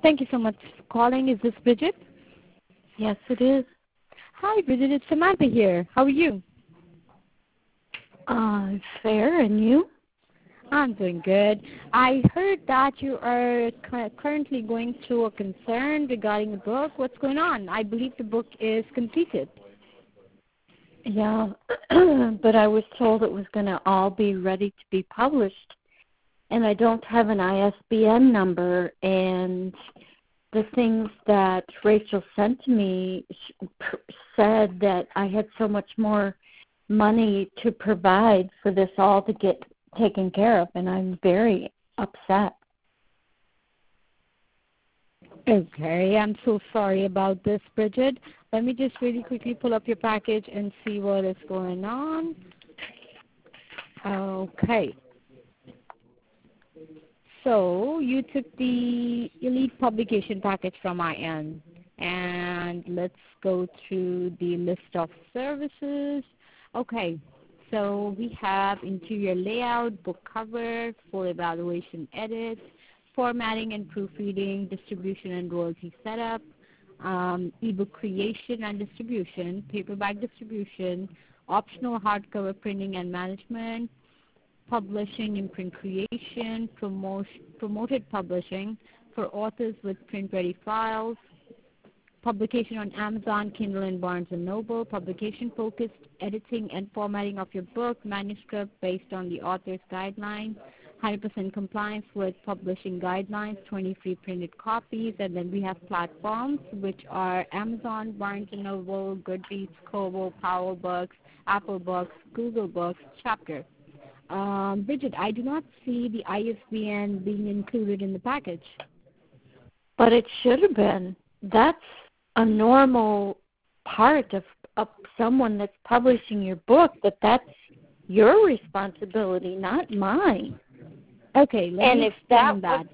Thank you so much for calling. Is this Bridget? Yes, it is. Hi, Bridget. It's Samantha here. How are you? Fair, and you? I'm doing good. I heard that you are currently going through a concern regarding the book. What's going on? I believe the book is completed. Yeah, but I was told it was going to all be ready to be published, and I don't have an ISBN number, and the things that Rachel sent to me said that I had so much more money to provide for this all to get taken care of, and I'm very upset. Okay, I'm so sorry about this, Bridget. Let me just really quickly pull up your package and see what is going on. Okay. So you took the Elite publication package from my end, and let's go through the list of services. Okay, so we have interior layout, book cover, full evaluation edits, formatting and proofreading, distribution and royalty setup, ebook creation and distribution, paperback distribution, optional hardcover printing and management, publishing, imprint creation, promoted publishing for authors with print-ready files, publication on Amazon, Kindle, and Barnes & Noble, publication-focused editing and formatting of your book, manuscript based on the author's guidelines, 100% compliance with publishing guidelines, 20 free printed copies, and then we have platforms which are Amazon, Barnes & Noble, Goodreads, Kobo, PowerBooks, Apple Books, Google Books, Chapter. Bridget, I do not see the ISBN being included in the package. But it should have been. That's a normal part of someone that's publishing your book, that's your responsibility, not mine. Okay, let me explain that.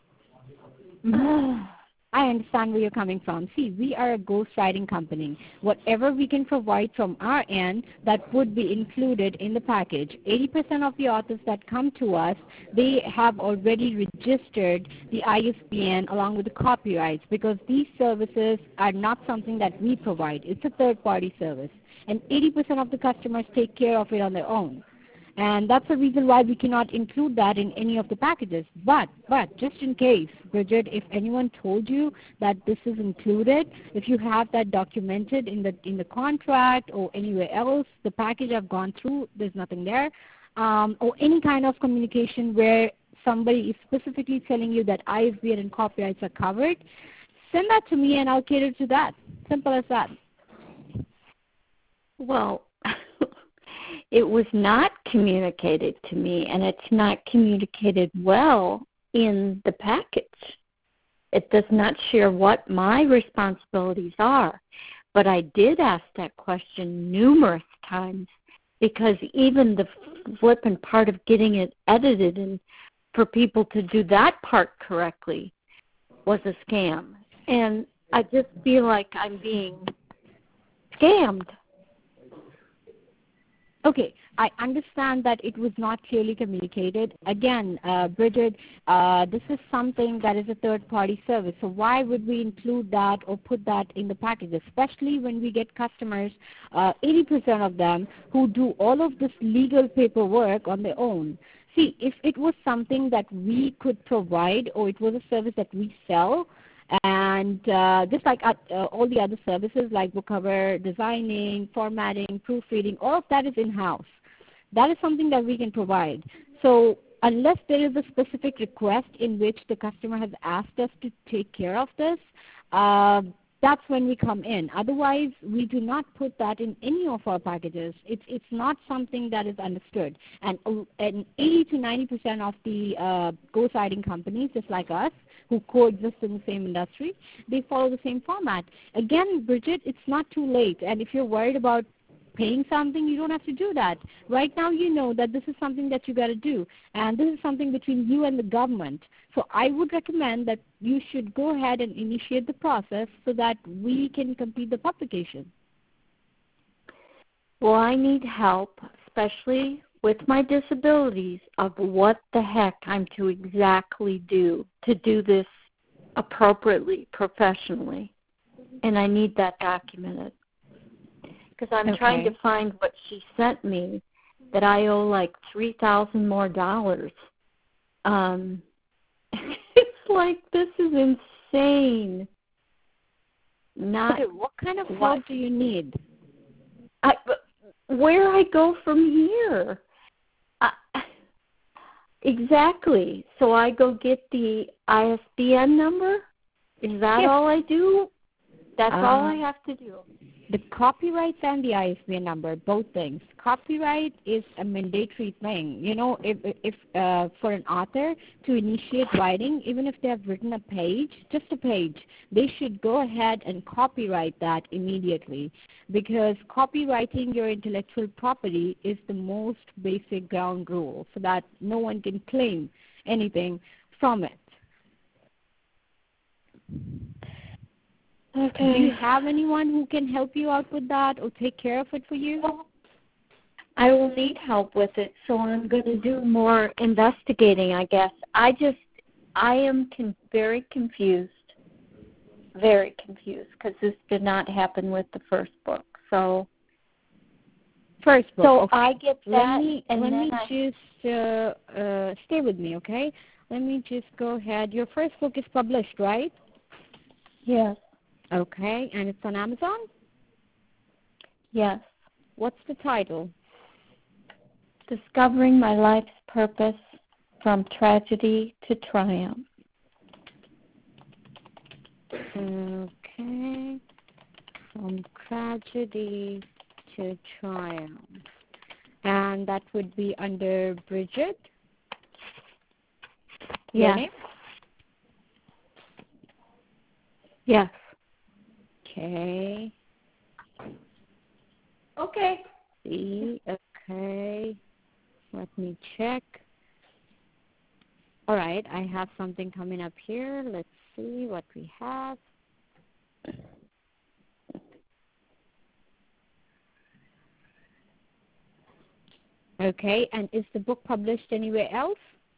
Was... I understand where you're coming from. See, we are a ghostwriting company. Whatever we can provide from our end, that would be included in the package. 80% of the authors that come to us, they have already registered the ISBN along with the copyrights, because these services are not something that we provide. It's a third-party service. And 80% of the customers take care of it on their own. And that's the reason why we cannot include that in any of the packages. But just in case, Bridget, if anyone told you that this is included, if you have that documented in the contract or anywhere else, the package I've gone through, there's nothing there, or any kind of communication where somebody is specifically telling you that ISBN and copyrights are covered, send that to me and I'll cater to that. Simple as that. Well, it was not communicated to me, and it's not communicated well in the package. It does not share what my responsibilities are. But I did ask that question numerous times, because even the flippant part of getting it edited and for people to do that part correctly was a scam. And I just feel like I'm being scammed. Okay, I understand that it was not clearly communicated. Again, Bridget, this is something that is a third-party service. So why would we include that or put that in the package, especially when we get customers, 80% of them, who do all of this legal paperwork on their own? See, if it was something that we could provide or it was a service that we sell, and just like all the other services like book cover, designing, formatting, proofreading, all of that is in-house. That is something that we can provide. So unless there is a specific request in which the customer has asked us to take care of this, that's when we come in. Otherwise, we do not put that in any of our packages. It's not something that is understood. And 80 to 90% of the ghostwriting companies, just like us, who coexist in the same industry, they follow the same format. Again, Bridget, it's not too late. And if you're worried about paying something, you don't have to do that. Right now you know that this is something that you got to do, and this is something between you and the government. So I would recommend that you should go ahead and initiate the process so that we can complete the publication. Well, I need help, especially with my disabilities, of what the heck I'm to exactly do to do this appropriately, professionally, and I need that documented. Because I'm trying to find what she sent me that I owe like $3,000 more. It's like, this is insane. What kind of help do you need? Where I go from here? Exactly. So I go get the ISBN number? Is that all I do? That's all I have to do. The copyright and the ISBN number, both things. Copyright is a mandatory thing. You know, if for an author to initiate writing, even if they have written a page, just a page, they should go ahead and copyright that immediately, because copyrighting your intellectual property is the most basic ground rule, so that no one can claim anything from it. Okay. Do you have anyone who can help you out with that or take care of it for you? I will need help with it, so I'm going to do more investigating, I guess. I am very confused, because this did not happen with the first book. So, first book. So okay. I get that. Let me just stay with me, okay? Let me just go ahead. Your first book is published, right? Yes. Okay, and it's on Amazon? Yes. What's the title? Discovering My Life's Purpose from Tragedy to Triumph. Okay, from tragedy to triumph. And that would be under Bridget? Yes. Yes. Okay. See, okay. Let me check. All right, I have something coming up here. Let's see what we have. Okay, and is the book published anywhere else?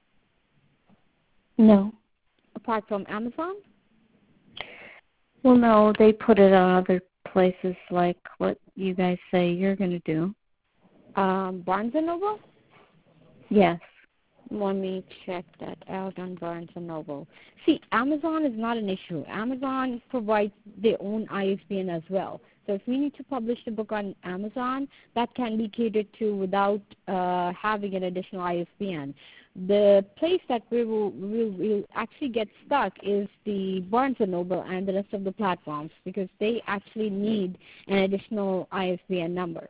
No. Apart from Amazon? Well, no, they put it on other places like what you guys say you're going to do. Barnes & Noble? Yes. Let me check that out on Barnes & Noble. See, Amazon is not an issue. Amazon provides their own ISBN as well. So if we need to publish the book on Amazon, that can be catered to without having an additional ISBN. The place that we'll actually get stuck is the Barnes & Noble and the rest of the platforms, because they actually need an additional ISBN number.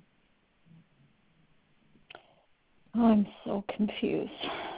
I'm so confused.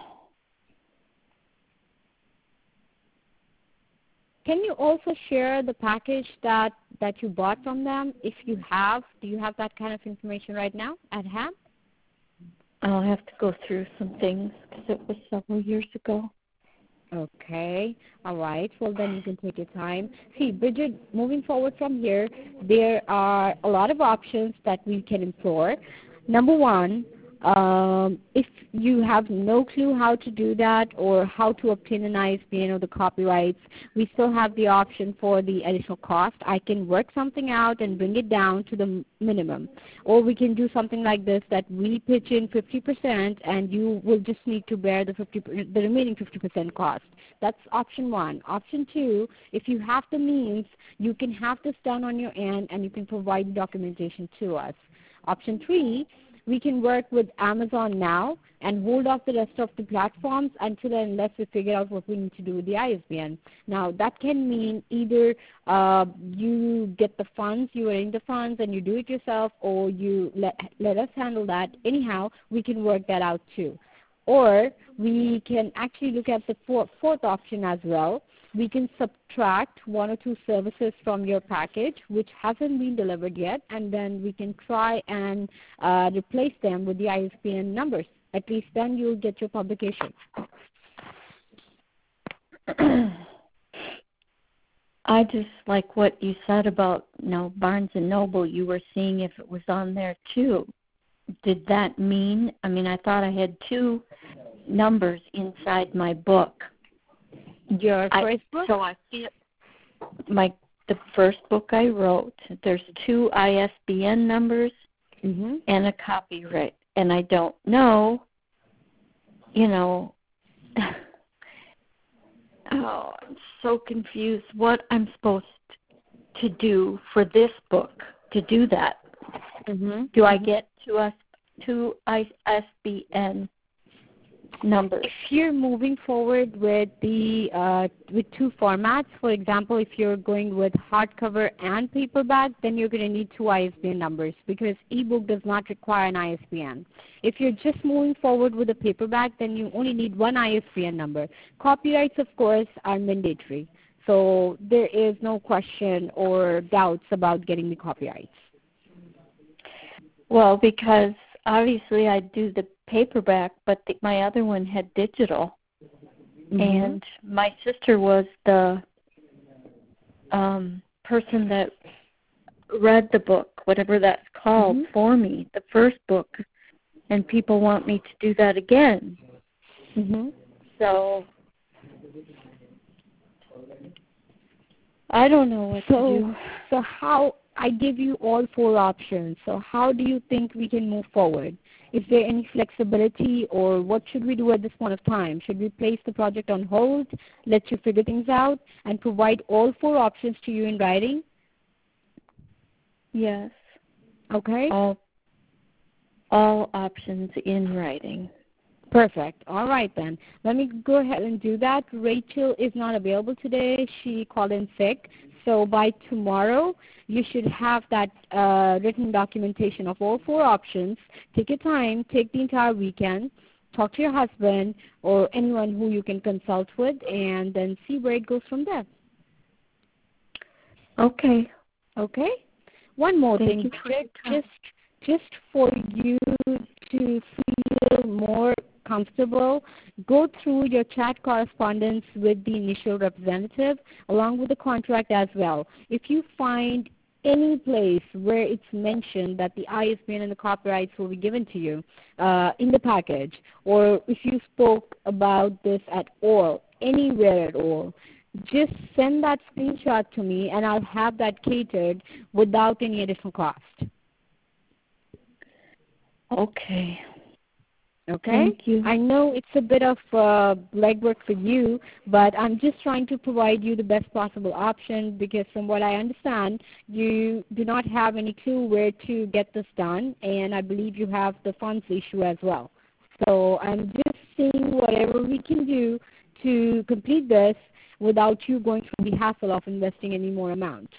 Can you also share the package that you bought from them? If you have, do you have that kind of information right now at hand? I'll have to go through some things because it was several years ago. Okay. All right. Well, then you can take your time. See, Bridget, moving forward from here, there are a lot of options that we can explore. Number one, if you have no clue how to do that or how to obtain an ISBN or the copyrights, we still have the option for the additional cost. I can work something out and bring it down to the minimum. Or we can do something like this, that we pitch in 50% and you will just need to bear the remaining 50% cost. That's option one. Option two, if you have the means, you can have this done on your end and you can provide documentation to us. Option three, we can work with Amazon now and hold off the rest of the platforms until and unless we figure out what we need to do with the ISBN. Now, that can mean either you get the funds, you arrange the funds and you do it yourself, or you let us handle that. Anyhow, we can work that out too. Or we can actually look at the fourth option as well. We can subtract one or two services from your package which hasn't been delivered yet, and then we can try and replace them with the ISBN numbers. At least then you'll get your publication. I just like what you said about, Barnes & Noble. You were seeing if it was on there too. Did that mean, I thought I had two numbers inside my book. Your first book? So I feel the first book I wrote, there's 2 ISBN numbers and a copyright. And I don't know, oh, I'm so confused what I'm supposed to do for this book to do that. Do I get 2 ISBN numbers? If you're moving forward with with 2 formats, for example, if you're going with hardcover and paperback, then you're going to need 2 ISBN numbers because ebook does not require an ISBN. If you're just moving forward with a paperback, then you only need 1 ISBN number. Copyrights, of course, are mandatory, so there is no question or doubts about getting the copyrights. Well, because obviously I do the paperback, but my other one had digital, and my sister was the person that read the book, whatever that's called, for me, the first book, and people want me to do that again. So I don't know what to do. So how I give you all 4 options. So how do you think we can move forward? Is there any flexibility, or what should we do at this point of time? Should we place the project on hold, let you figure things out, and provide all 4 options to you in writing? Yes. Okay. All options in writing. Perfect. All right, then. Let me go ahead and do that. Rachel is not available today. She called in sick. So by tomorrow, you should have that written documentation of all 4 options. Take your time. Take the entire weekend. Talk to your husband or anyone who you can consult with, and then see where it goes from there. Okay. Okay? One more Thank thing. you for your time. Just for you to feel more comfortable, go through your chat correspondence with the initial representative along with the contract as well. If you find any place where it's mentioned that the ISBN and the copyrights will be given to you in the package, or if you spoke about this at all, anywhere at all, just send that screenshot to me and I'll have that catered without any additional cost. Okay. Okay? Thank you. I know it's a bit of legwork for you, but I'm just trying to provide you the best possible option because from what I understand, you do not have any clue where to get this done, and I believe you have the funds issue as well. So I'm just seeing whatever we can do to complete this without you going through the hassle of investing any more amount.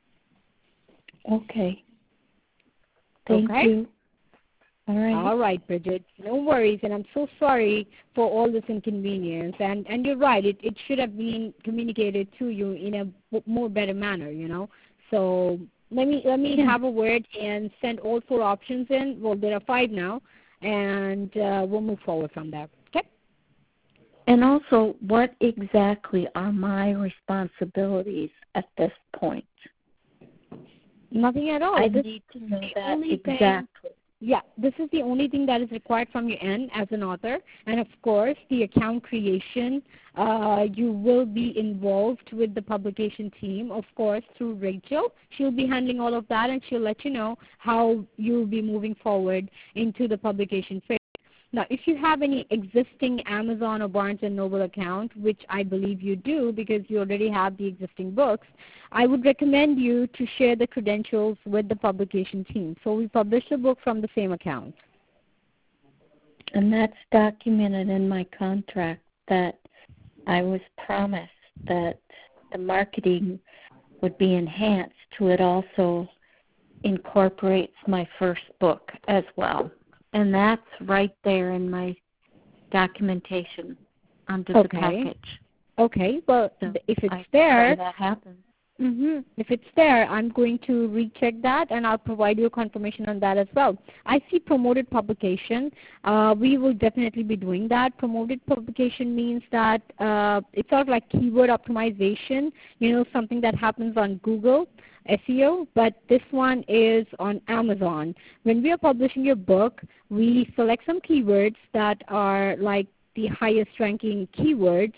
Okay. Thank you. All right, Bridget. No worries, and I'm so sorry for all this inconvenience. And you're right, it should have been communicated to you in a more better manner, So let me have a word and send all 4 options in. Well, there are 5 now, and we'll move forward from there. Okay? And also, what exactly are my responsibilities at this point? Nothing at all. I need to know that exactly. Yeah, this is the only thing that is required from your end as an author. And, of course, the account creation, you will be involved with the publication team, of course, through Rachel. She'll be handling all of that, and she'll let you know how you'll be moving forward into the publication phase. Now, if you have any existing Amazon or Barnes & Noble account, which I believe you do because you already have the existing books, I would recommend you to share the credentials with the publication team. So we publish the book from the same account. And that's documented in my contract that I was promised that the marketing would be enhanced to it also incorporates my first book as well. And that's right there in my documentation under the package. Okay. Well, so if it's there, that happens. If it's there, I'm going to recheck that, and I'll provide you a confirmation on that as well. I see promoted publication. We will definitely be doing that. Promoted publication means that it's sort of like keyword optimization, something that happens on Google, SEO, but this one is on Amazon. When we are publishing your book, we select some keywords that are like the highest ranking keywords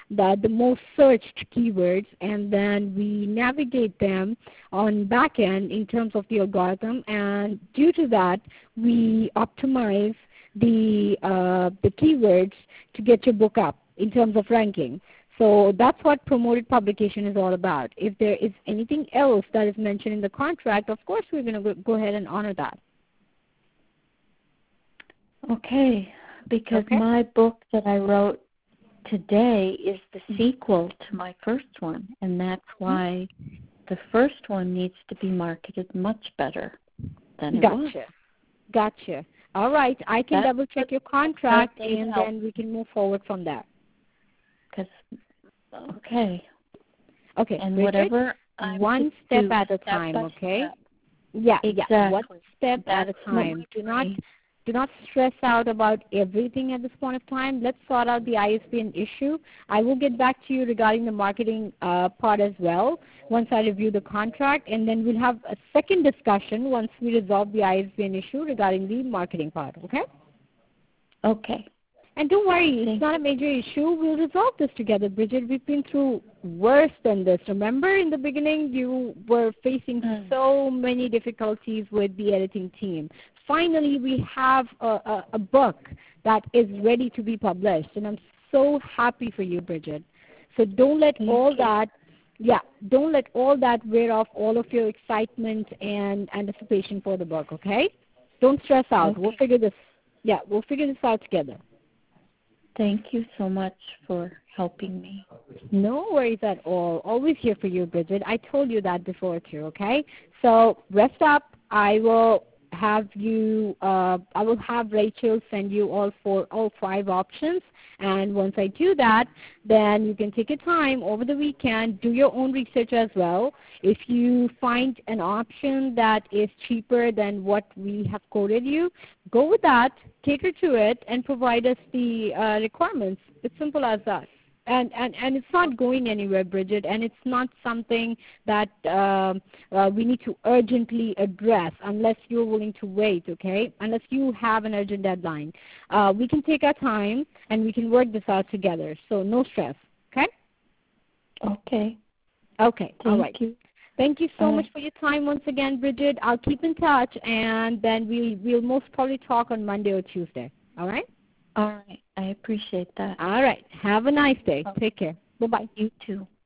the most searched keywords, and then we navigate them on back end in terms of the algorithm, and due to that, we optimize the keywords to get your book up in terms of ranking. So that's what promoted publication is all about. If there is anything else that is mentioned in the contract, of course we're going to go ahead and honor that. Okay, because my book that I wrote today is the sequel to my first one, and that's why the first one needs to be marketed much better than it was. Gotcha. All right, I can double check your contract, and then we can move forward from there. Okay, and Bridget, whatever one step at a time, okay? Yeah, one step at a time. Do not stress out about everything at this point of time. Let's sort out the ISBN issue. I will get back to you regarding the marketing part as well once I review the contract, and then we'll have a second discussion once we resolve the ISBN issue regarding the marketing part, okay? Okay. And don't worry, it's not a major issue. We'll resolve this together, Bridget. We've been through worse than this. Remember, in the beginning, you were facing so many difficulties with the editing team. Finally, we have a book that is ready to be published, and I'm so happy for you, Bridget. So don't let all that wear off all of your excitement and anticipation for the book, okay? Don't stress out. Okay. We'll figure this out together. Thank you so much for helping me. No worries at all. Always here for you, Bridget. I told you that before too, okay? So rest up. I will have Rachel send you all 5 options, and once I do that, then you can take your time over the weekend, do your own research as well. If you find an option that is cheaper than what we have quoted you, go with that, cater to it, and provide us the requirements. It's simple as that. And it's not going anywhere, Bridget, and it's not something that we need to urgently address unless you're willing to wait, okay? Unless you have an urgent deadline. We can take our time, and we can work this out together, so no stress, okay? Okay. Okay, all right. Thank you. Thank you so much for your time once again, Bridget. I'll keep in touch, and then we'll most probably talk on Monday or Tuesday, all right? All right. I appreciate that. All right. Have a nice day. Take care. Bye-bye. You too.